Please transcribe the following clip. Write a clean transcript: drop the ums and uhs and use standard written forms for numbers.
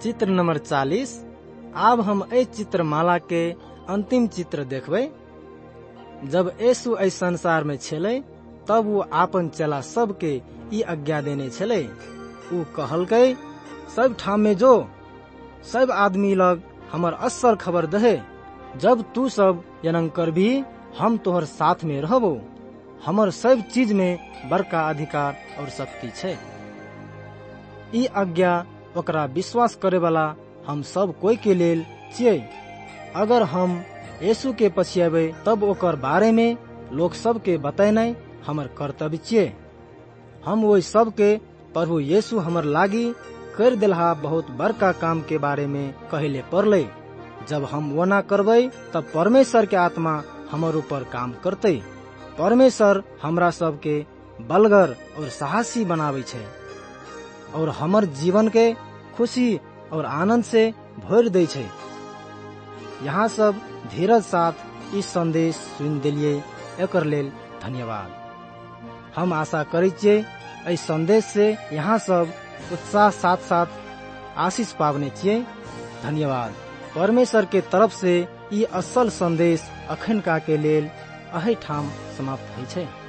चित्र नंबर 40। आब हम ए चित्रमाला के अंतिम चित्र देखबै। जब यीशु एहि संसार में छेले तब वो आपन चेला सब के ई आज्ञा देने छले। ऊ कहलकै, सब ठाम में जो, सब आदमी लग हमर असल खबर दहे। जब तू सब यनंग कर भी हम तोहर साथ में रहबो। हमर सब चीज में बड़का अधिकार और शक्ति छे। ई आज्ञा ओकरा विश्वास करे वाला हम सब कोई के लेल छियै। अगर हम यीशु के पछियाबे तब ओकर बारे में लोग सब के बतैनाइ हमर कर्तव्य छियै। हम वो सब के प्रभु यीशु हमर लागी कर दिलहा बहुत बड़का काम के बारे में कहले पड़ले। जब हम वो ना करबै तब परमेश्वर के आत्मा हमर ऊपर काम करते। परमेश्वर हमरा सब के बलगर और साहसी बनावे छे और हमर जीवन के खुशी और आनंद से भर दे छे। यहाँ सब धीरज साथ इस संदेश सुन दिलिए, एकर लेल धन्यवाद। हम आशा करै छियै एहि संदेश से यहाँ सब उत्साह साथ साथ आशीष पावने छियै। धन्यवाद। परमेश्वर के तरफ से ई असल संदेश अखन का के लेल अहि ठाम समाप्त होइ छै।